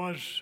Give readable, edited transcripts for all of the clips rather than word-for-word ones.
was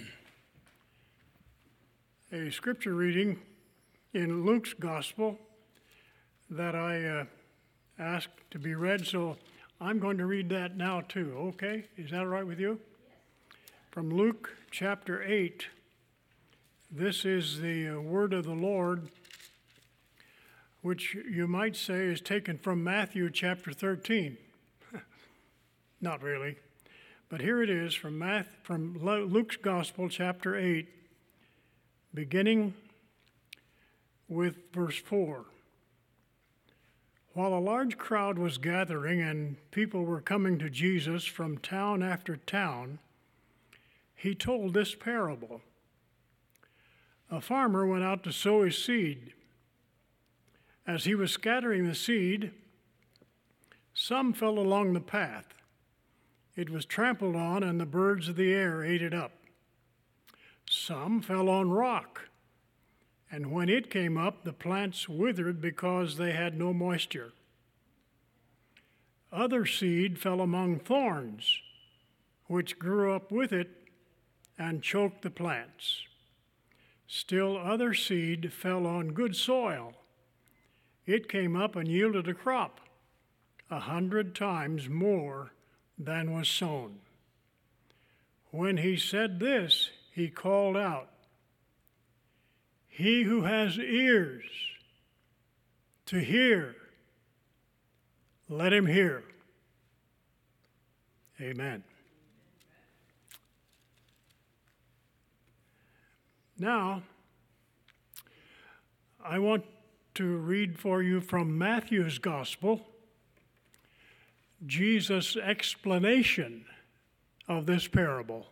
a scripture reading in Luke's gospel that I asked to be read, so I'm going to read that now too, okay? Is that all right with you? From Luke chapter 8, this is the word of the Lord, which you might say is taken from Matthew chapter 13. Not really, but here it is from Luke's gospel chapter 8, beginning with verse 4. While a large crowd was gathering and people were coming to Jesus from town after town, he told this parable. A farmer went out to sow his seed. As he was scattering the seed, some fell along the path. It was trampled on, and the birds of the air ate it up. Some fell on rock, and when it came up, the plants withered because they had no moisture. Other seed fell among thorns, which grew up with it and choked the plants. Still other seed fell on good soil. It came up and yielded a crop, 100 times more than was sown. When he said this, he called out, "He who has ears to hear, let him hear." Amen. Now, I want to read for you from Matthew's Gospel, Jesus' explanation of this parable.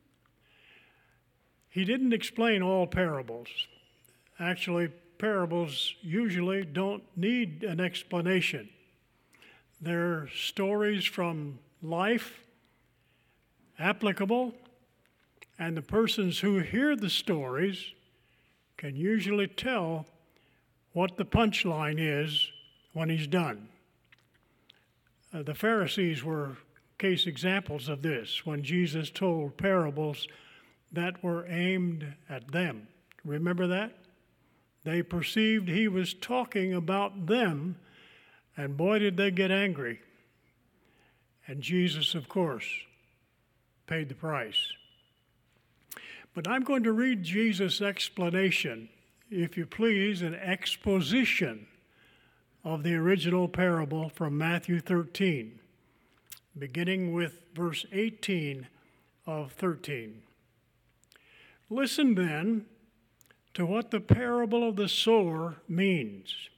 He didn't explain all parables. Actually, parables usually don't need an explanation. They're stories from life, applicable, and the persons who hear the stories can usually tell what the punchline is when he's done. The Pharisees were case examples of this when Jesus told parables that were aimed at them. Remember that? They perceived he was talking about them, and boy, did they get angry. And Jesus, of course, paid the price. But I'm going to read Jesus' explanation, if you please, an exposition of the original parable from Matthew 13, beginning with verse 18 of 13. Listen then to what the parable of the sower means.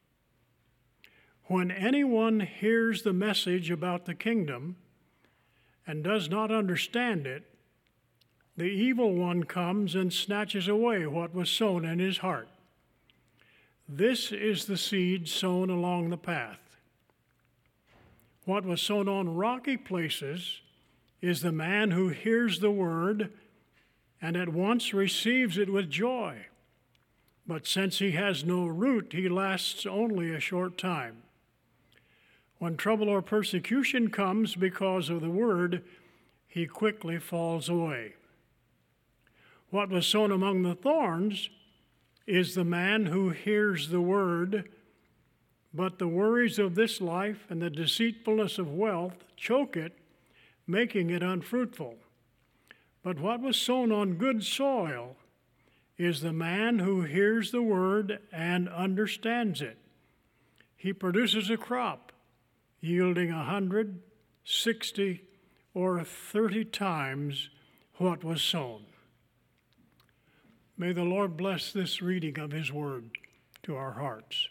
When anyone hears the message about the kingdom and does not understand it, the evil one comes and snatches away what was sown in his heart. This is the seed sown along the path. What was sown on rocky places is the man who hears the word and at once receives it with joy. But since he has no root, he lasts only a short time. When trouble or persecution comes because of the word, he quickly falls away. What was sown among the thorns is the man who hears the word, but the worries of this life and the deceitfulness of wealth choke it, making it unfruitful. But what was sown on good soil is the man who hears the word and understands it. He produces a crop, yielding 100, 60, or 30 times what was sown. May the Lord bless this reading of his word to our hearts.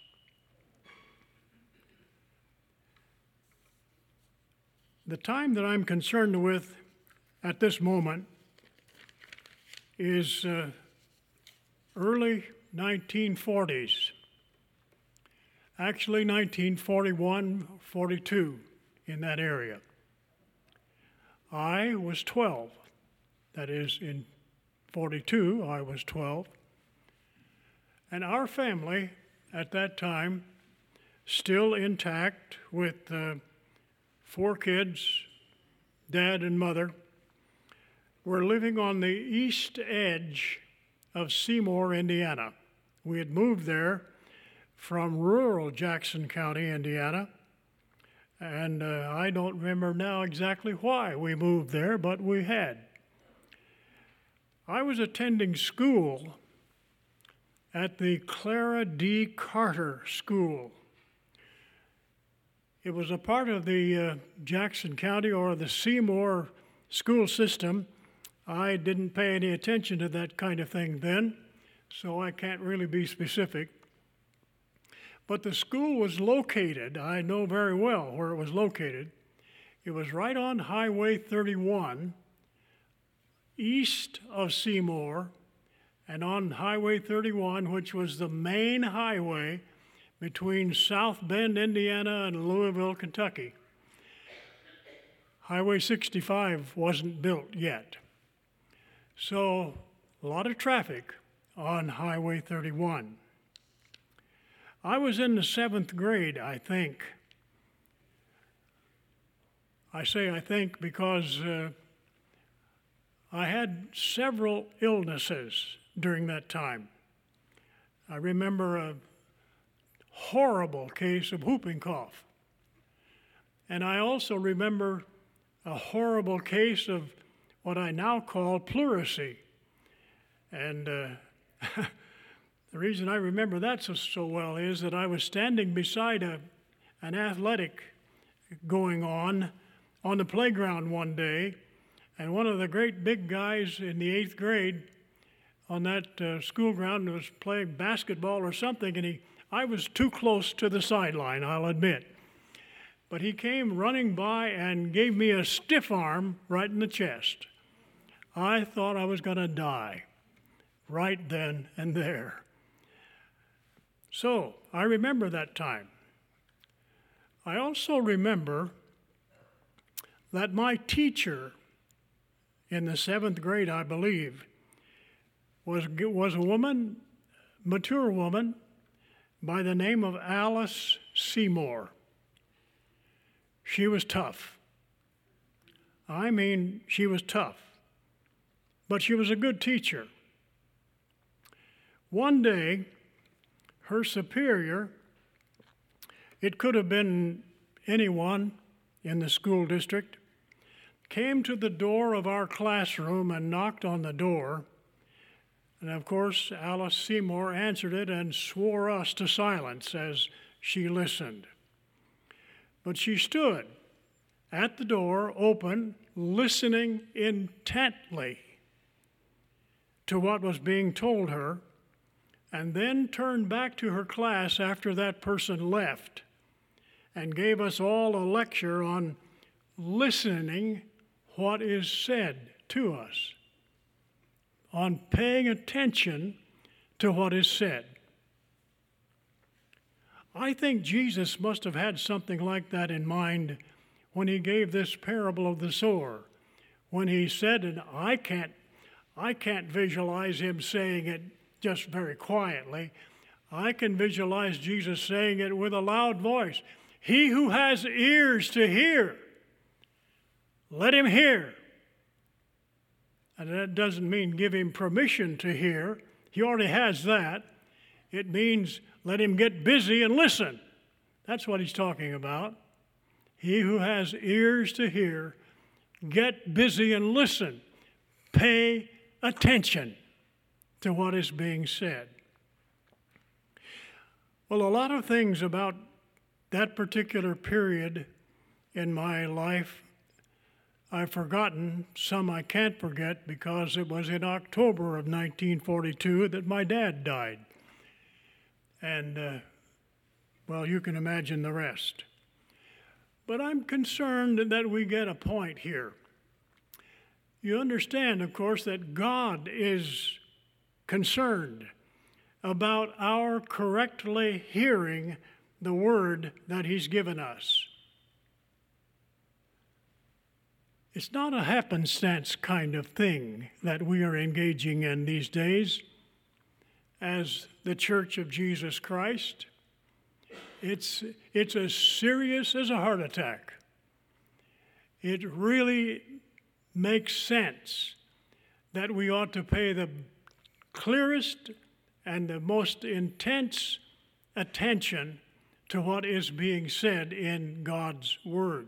The time that I'm concerned with at this moment is early 1940s. Actually 1941, 42, in that area. I was 12. That is, in 42, I was 12. And our family at that time, still intact with 4 kids, dad and mother, were living on the east edge of Seymour, Indiana. We had moved there from rural Jackson County, Indiana, and I don't remember now exactly why we moved there, but we had. I was attending school at the Clara D. Carter School. It was a part of the Jackson County or the Seymour school system. I didn't pay any attention to that kind of thing then, so I can't really be specific. But the school was located, I know very well where it was located. It was right on Highway 31, east of Seymour, and on Highway 31, which was the main highway between South Bend, Indiana, and Louisville, Kentucky. Highway 65 wasn't built yet. So, a lot of traffic on Highway 31. I was in the 7th grade, I think. I say I think because I had several illnesses during that time. I remember a horrible case of whooping cough. And I also remember a horrible case of what I now call pleurisy. And the reason I remember that so well is that I was standing beside an athletic going on the playground one day, and one of the great big guys in the 8th grade on that school ground was playing basketball or something, and I was too close to the sideline, I'll admit. But he came running by and gave me a stiff arm right in the chest. I thought I was going to die right then and there. So, I remember that time. I also remember that my teacher in the 7th grade, I believe, was a woman, mature woman, by the name of Alice Seymour. She was tough. I mean, she was tough. But she was a good teacher. One day, her superior, it could have been anyone in the school district, came to the door of our classroom and knocked on the door. And of course, Alice Seymour answered it and swore us to silence as she listened. But she stood at the door, open, listening intently to what was being told her, and then turned back to her class after that person left and gave us all a lecture on listening what is said to us, on paying attention to what is said. I think Jesus must have had something like that in mind when he gave this parable of the sower, when he said, and I can't visualize him saying it just very quietly. I can visualize Jesus saying it with a loud voice. He who has ears to hear, let him hear. And that doesn't mean give him permission to hear. He already has that. It means let him get busy and listen. That's what he's talking about. He who has ears to hear, get busy and listen. Pay attention to what is being said. Well, a lot of things about that particular period in my life I've forgotten. Some I can't forget because it was in October of 1942 that my dad died. And, well, you can imagine the rest. But I'm concerned that we get a point here. You understand, of course, that God is concerned about our correctly hearing the word that he's given us. It's not a happenstance kind of thing that we are engaging in these days as the Church of Jesus Christ. It's as serious as a heart attack. It really makes sense that we ought to pay the clearest and the most intense attention to what is being said in God's Word.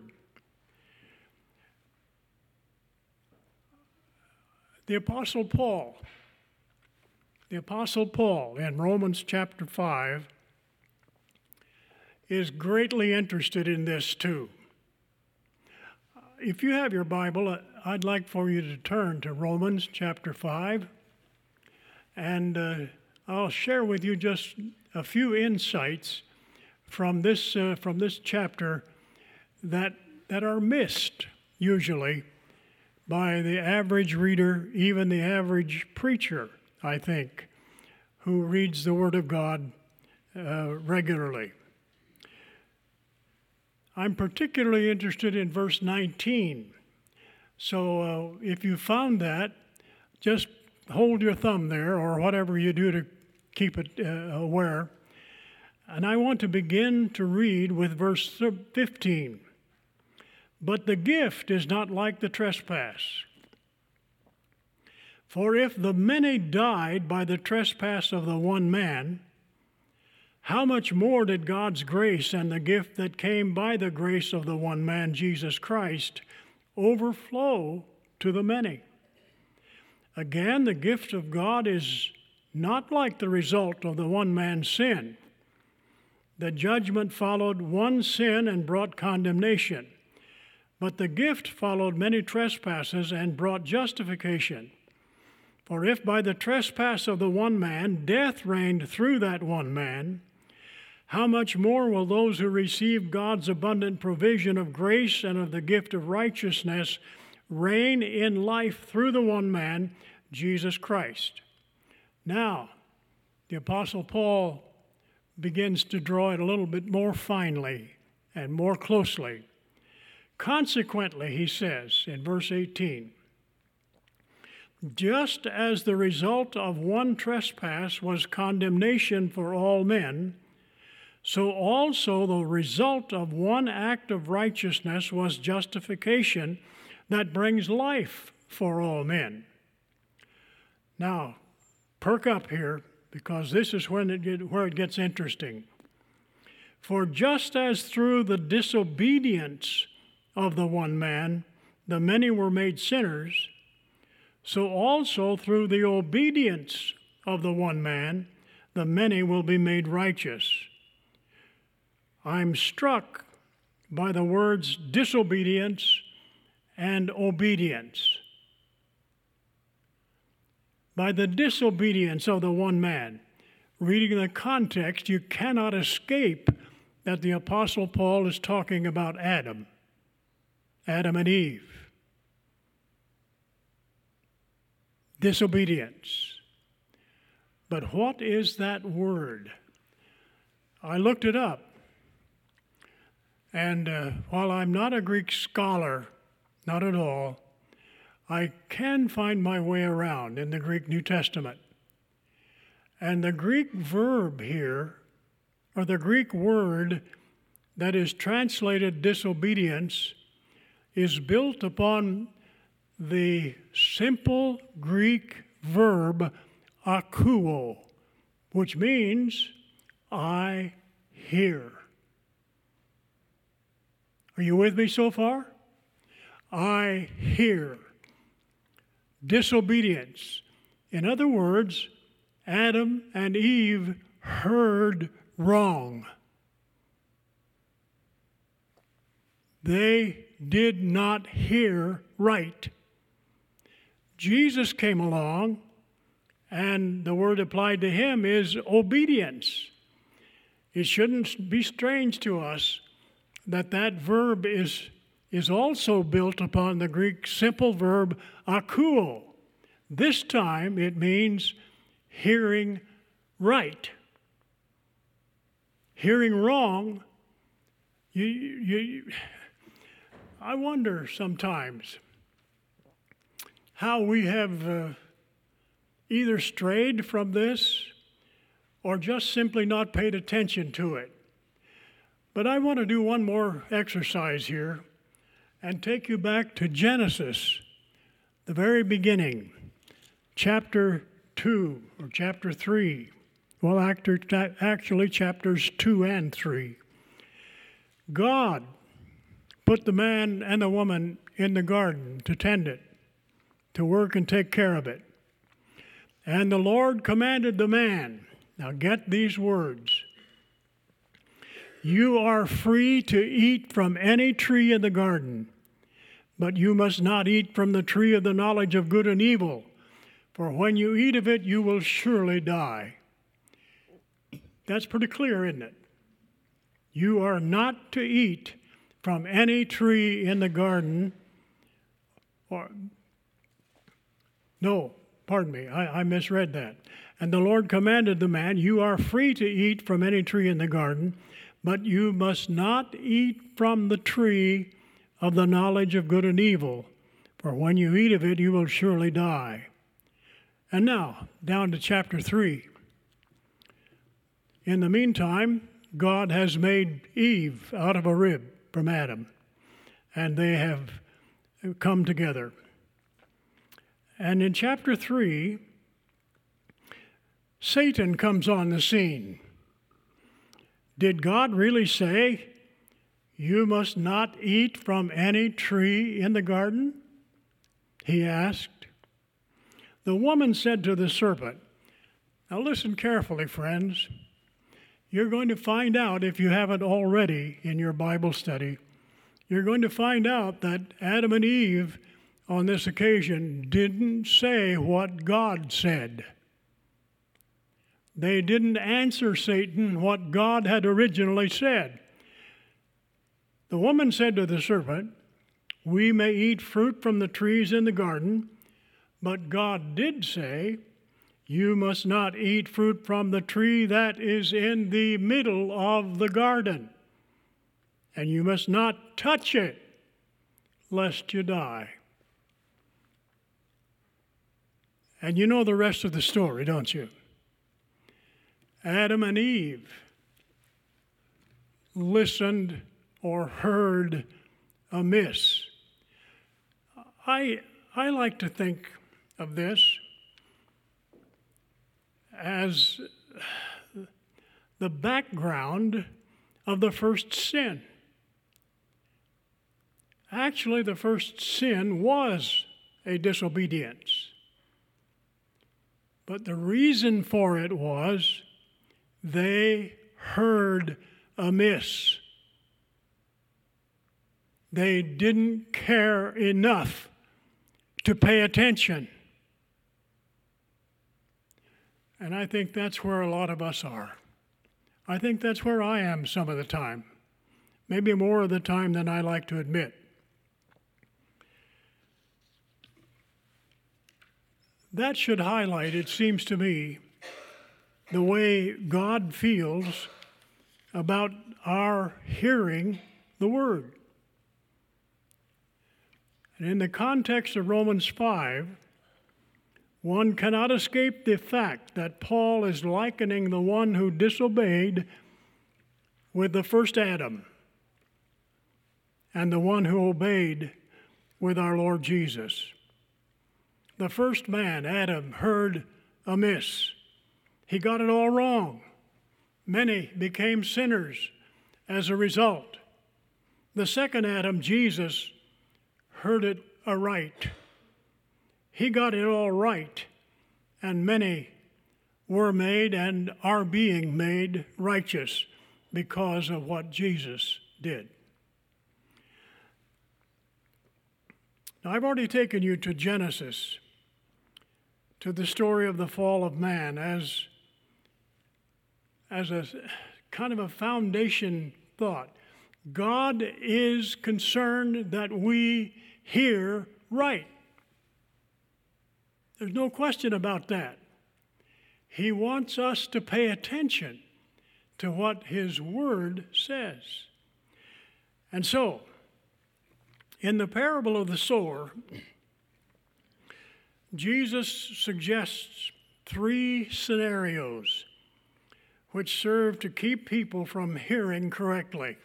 The Apostle Paul in Romans chapter 5 is greatly interested in this too. If you have your Bible, I'd like for you to turn to Romans chapter 5, and I'll share with you just a few insights from this chapter that are missed usually by the average reader, even the average preacher, I think, who reads the Word of God regularly. I'm particularly interested in verse 19. So if you found that, just hold your thumb there or whatever you do to keep it aware. And I want to begin to read with verse 15. But the gift is not like the trespass. For if the many died by the trespass of the one man, how much more did God's grace and the gift that came by the grace of the one man, Jesus Christ, overflow to the many? Again, the gift of God is not like the result of the one man's sin. The judgment followed one sin and brought condemnation, but the gift followed many trespasses and brought justification. For if by the trespass of the one man death reigned through that one man, how much more will those who receive God's abundant provision of grace and of the gift of righteousness reign in life through the one man, Jesus Christ? Now, the Apostle Paul begins to draw it a little bit more finely and more closely. Consequently, he says in verse 18, just as the result of one trespass was condemnation for all men, so also the result of one act of righteousness was justification that brings life for all men. Now, perk up here, because this is where it gets interesting. For just as through the disobedience of the one man the many were made sinners, so also through the obedience of the one man the many will be made righteous. I'm struck by the words disobedience and obedience. By the disobedience of the one man, reading the context, you cannot escape that the Apostle Paul is talking about Adam and Eve. Disobedience. But what is that word? I looked it up. And while I'm not a Greek scholar, not at all, I can find my way around in the Greek New Testament. And the Greek verb here, or the Greek word that is translated disobedience, is built upon the simple Greek verb akouo, which means I hear. Are you with me so far? I hear. Disobedience. In other words, Adam and Eve heard wrong. They did not hear right. Jesus came along, and the word applied to him is obedience. It shouldn't be strange to us that verb is also built upon the Greek simple verb akouo. This time it means hearing right. Hearing wrong, I wonder sometimes how we have either strayed from this or just simply not paid attention to it. But I want to do one more exercise here and take you back to Genesis, the very beginning. chapter 2 or chapter 3. Well, actually, chapters 2 and 3. God put the man and the woman in the garden to tend it, to work and take care of it. And the Lord commanded the man, now get these words, "You are free to eat from any tree in the garden, but you must not eat from the tree of the knowledge of good and evil, for when you eat of it, you will surely die." That's pretty clear, isn't it? You are not to eat from any tree in the garden, I misread that. And the Lord commanded the man, "You are free to eat from any tree in the garden, but you must not eat from the tree of the knowledge of good and evil, for when you eat of it, you will surely die." And now, down to chapter 3. In the meantime, God has made Eve out of a rib from Adam, and they have come together. And in chapter 3, Satan comes on the scene. Did God really say, "You must not eat from any tree in the garden"? He asked. The woman said to the serpent, now listen carefully, friends. You're going to find out, if you haven't already in your Bible study, you're going to find out that Adam and Eve on this occasion didn't say what God said. They didn't answer Satan what God had originally said. The woman said to the serpent, "We may eat fruit from the trees in the garden, but God did say, 'You must not eat fruit from the tree that is in the middle of the garden, and you must not touch it, lest you die.'" And you know the rest of the story, don't you? Adam and Eve listened or heard amiss. I like to think of this as the background of the first sin. Actually, the first sin was a disobedience. But the reason for it was they heard amiss. They didn't care enough to pay attention. And I think that's where a lot of us are. I think that's where I am some of the time, maybe more of the time than I like to admit. That should highlight, it seems to me, the way God feels about our hearing the Word. And in the context of Romans 5, one cannot escape the fact that Paul is likening the one who disobeyed with the first Adam and the one who obeyed with our Lord Jesus. The first man, Adam, heard amiss. He got it all wrong. Many became sinners as a result. The second Adam, Jesus, heard it aright. He got it all right, and many were made and are being made righteous because of what Jesus did. Now, I've already taken you to Genesis, to the story of the fall of man as a kind of a foundation thought. God is concerned that we hear right. There's no question about that. He wants us to pay attention to what His Word says. And so, in the parable of the sower, Jesus suggests 3 scenarios which serve to keep people from hearing correctly.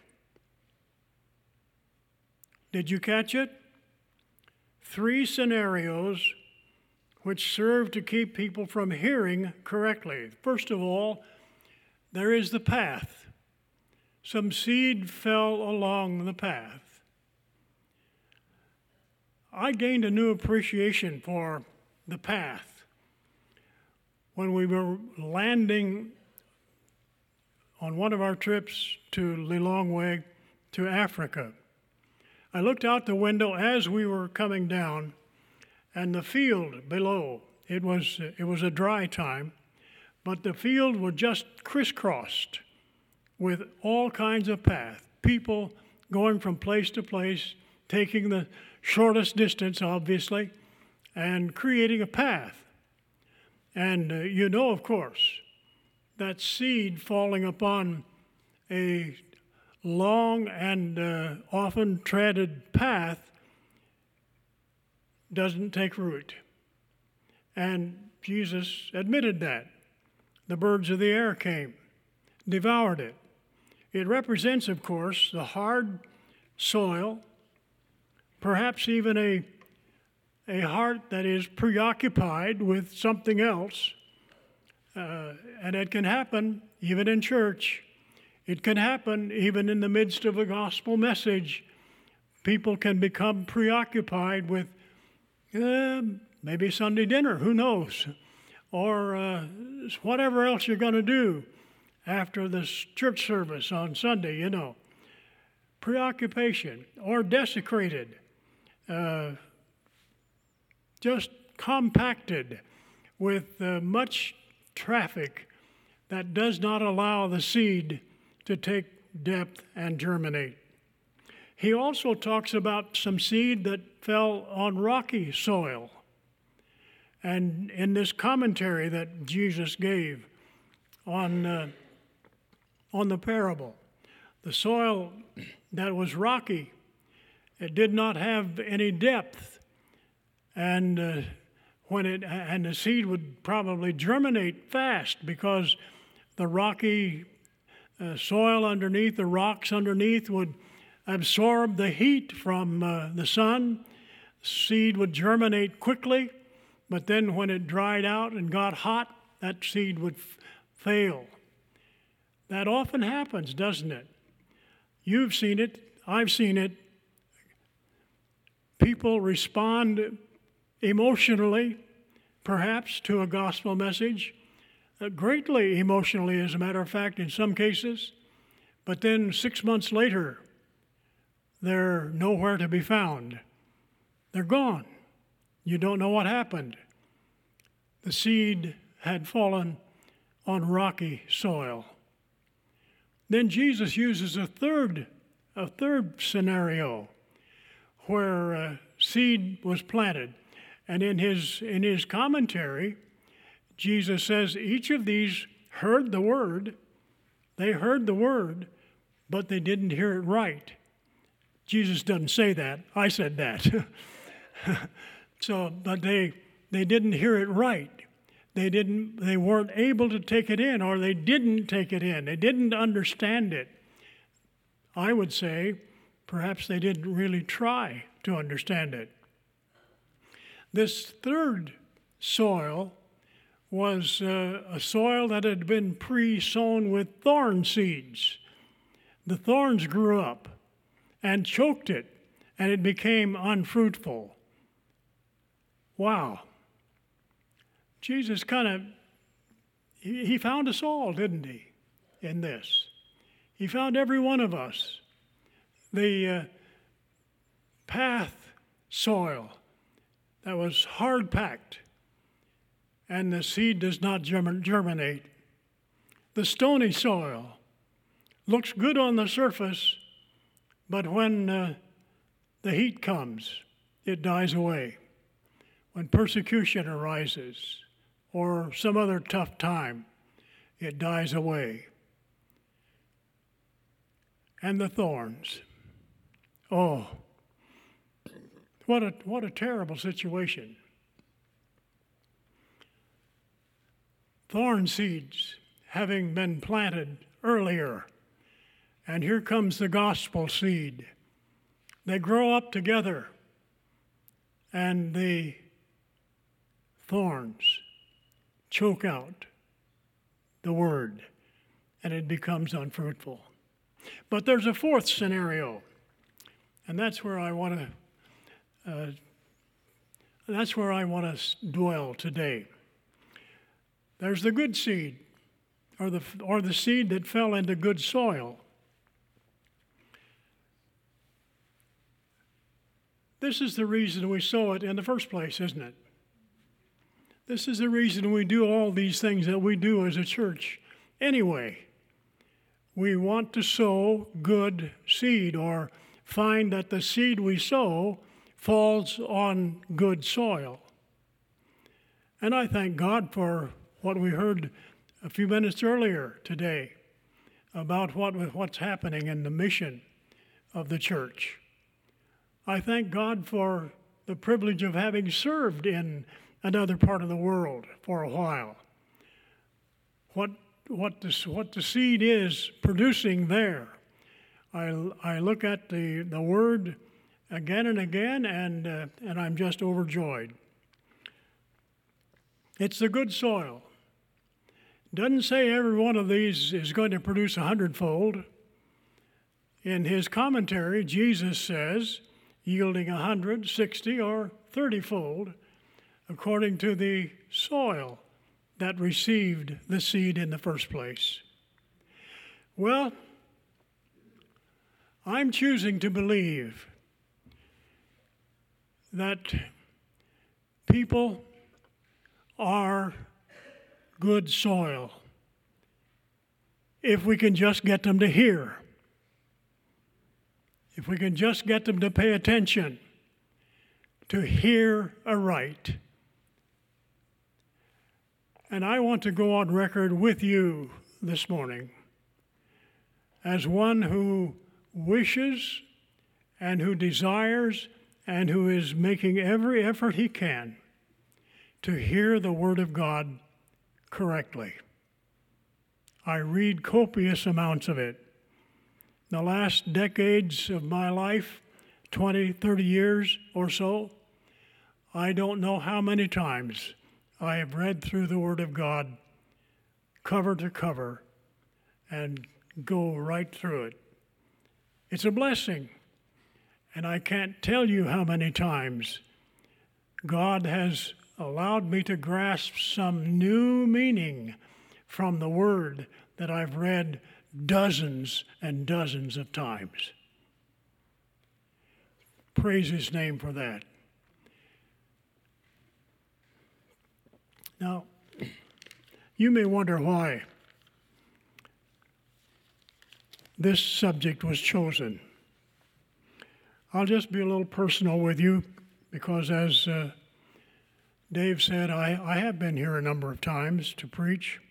Did you catch it? 3 scenarios which serve to keep people from hearing correctly. First of all, there is the path. Some seed fell along the path. I gained a new appreciation for the path when we were landing on one of our trips to Lilongwe to Africa. I looked out the window as we were coming down, and the field below, it was a dry time, but the field was just crisscrossed with all kinds of paths. People going from place to place, taking the shortest distance, obviously, and creating a path. And of course, that seed falling upon a long and often treaded path doesn't take root. And Jesus admitted that. The birds of the air came, devoured it. It represents, of course, the hard soil, perhaps even a heart that is preoccupied with something else. And it can happen even in church. It can happen even in the midst of a gospel message. People can become preoccupied with maybe Sunday dinner, who knows, or whatever else you're going to do after the church service on Sunday, Preoccupation, or desecrated, just compacted with much traffic that does not allow the seed to take depth and germinate. He also talks about some seed that fell on rocky soil. And in this commentary that Jesus gave on the parable, the soil that was rocky, it did not have any depth, and the seed would probably germinate fast because the rocky soil underneath, the rocks underneath, would absorb the heat from the sun. Seed would germinate quickly, but then when it dried out and got hot, that seed would fail. That often happens, doesn't it? You've seen it. I've seen it. People respond emotionally, perhaps, to a gospel message, greatly emotionally, as a matter of fact, in some cases, but then 6 months later, they're nowhere to be found. They're gone. You don't know what happened. The seed had fallen on rocky soil. Then Jesus uses a third scenario where seed was planted. And in his commentary, Jesus says each of these heard the word. They heard the word, but they didn't hear it right. Jesus doesn't say that. I said that. But they didn't hear it right. They weren't able to take it in, or they didn't take it in. They didn't understand it. I would say perhaps they didn't really try to understand it. This third soil was a soil that had been pre-sown with thorn seeds. The thorns grew up and choked it, and it became unfruitful. Wow. Jesus he found us all, didn't he, in this? He found every one of us. The path soil that was hard-packed, and the seed does not germinate. The stony soil looks good on the surface, but when the heat comes, it dies away. When persecution arises or some other tough time, it dies away. And the thorns. Oh, what a terrible situation. Thorn seeds having been planted earlier, and here comes the gospel seed. They grow up together, and the thorns choke out the word, and it becomes unfruitful. But there's a fourth scenario, and that's where I want to dwell today. There's the good seed, or the seed that fell into good soil. This is the reason we sow it in the first place, isn't it? This is the reason we do all these things that we do as a church. Anyway, we want to sow good seed, or find that the seed we sow falls on good soil. And I thank God for what we heard a few minutes earlier today about what's happening in the mission of the church. I thank God for the privilege of having served in another part of the world for a while. What the seed is producing there, I look at the word again and again, and I'm just overjoyed. It's the good soil. Doesn't say every one of these is going to produce 100-fold. In his commentary, Jesus says, yielding 100, 60, or 30-fold, according to the soil that received the seed in the first place. Well, I'm choosing to believe that people are good soil if we can just get them to hear, if we can just get them to pay attention, to hear aright. And I want to go on record with you this morning as one who wishes and who desires and who is making every effort he can to hear the Word of God correctly. I read copious amounts of it. The last decades of my life, 20, 30 years or so, I don't know how many times I have read through the Word of God cover to cover and go right through it. It's a blessing, and I can't tell you how many times God has allowed me to grasp some new meaning from the Word that I've read dozens and dozens of times. Praise His name for that. Now, you may wonder why this subject was chosen. I'll just be a little personal with you because, as Dave said, I have been here a number of times to preach.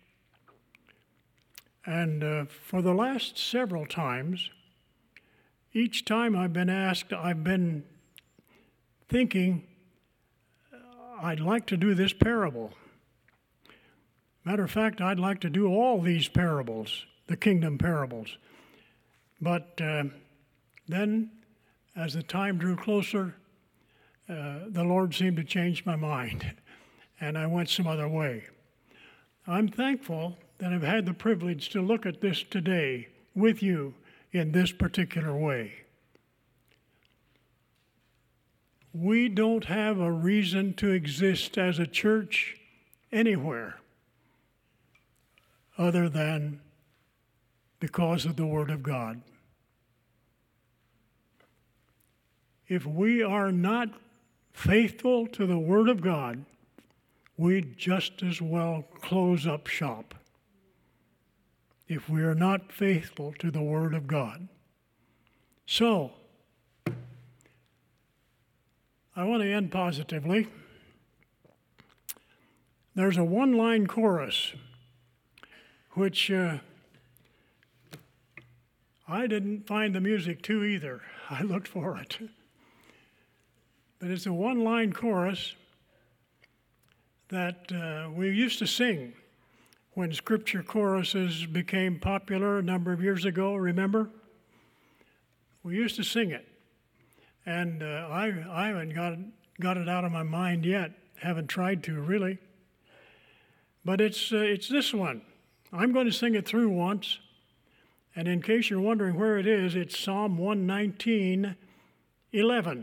And for the last several times, each time I've been asked, I've been thinking, I'd like to do this parable. Matter of fact, I'd like to do all these parables, the kingdom parables. But then, as the time drew closer, the Lord seemed to change my mind, and I went some other way. I'm thankful that I've had the privilege to look at this today with you in this particular way. We don't have a reason to exist as a church anywhere other than because of the Word of God. If we are not faithful to the Word of God, we'd just as well close up shop if we are not faithful to the Word of God. So, I want to end positively. There's a one-line chorus which I didn't find the music to either. I looked for it. But it's a one-line chorus that we used to sing when scripture choruses became popular a number of years ago, remember? We used to sing it. And I haven't got it out of my mind yet Haven't tried to, really. But it's this one. I'm going to sing it through once. And in case you're wondering where it is, it's Psalm 119:11.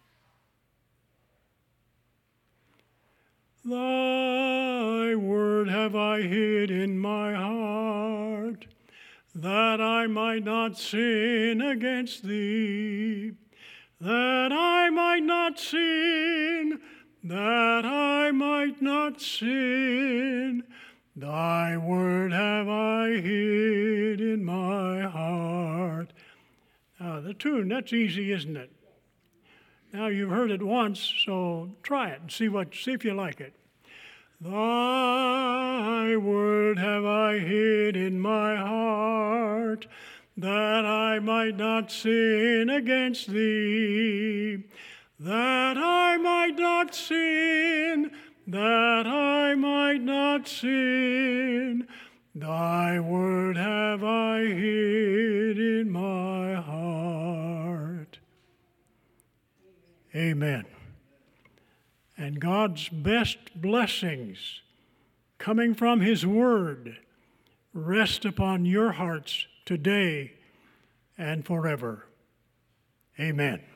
Thy word have I hid in my heart, that I might not sin against thee, that I might not sin, that I might not sin. Thy word have I hid in my heart. Now, the tune, that's easy, isn't it? Now, you've heard it once, so try it and see if you like it. Thy word have I hid in my heart, that I might not sin against thee, that I might not sin, that I might not sin. Thy word have I hid in my heart. Amen. And God's best blessings coming from His Word rest upon your hearts today and forever. Amen.